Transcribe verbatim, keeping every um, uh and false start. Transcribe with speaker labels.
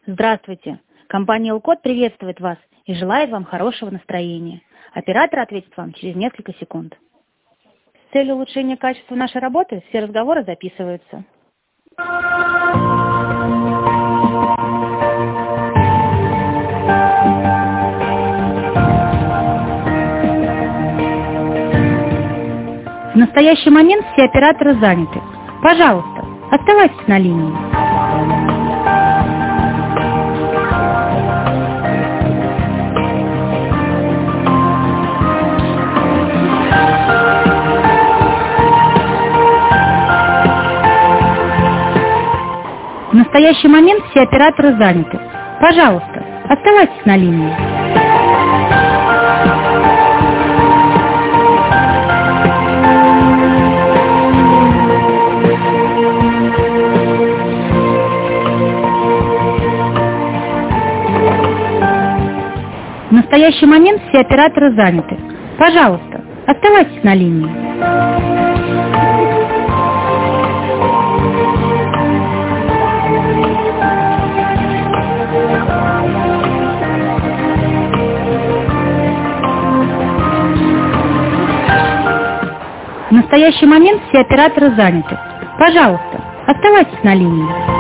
Speaker 1: Здравствуйте. Компания Элкод приветствует вас и желает вам хорошего настроения. Оператор ответит вам через несколько секунд. С целью улучшения качества нашей работы все разговоры записываются. В настоящий момент все операторы заняты. Пожалуйста, оставайтесь на линии. В настоящий момент все операторы заняты. Пожалуйста, оставайтесь на линии. В настоящий момент все операторы заняты. Пожалуйста, оставайтесь на линии. В настоящий момент все операторы заняты. Пожалуйста, оставайтесь на линии.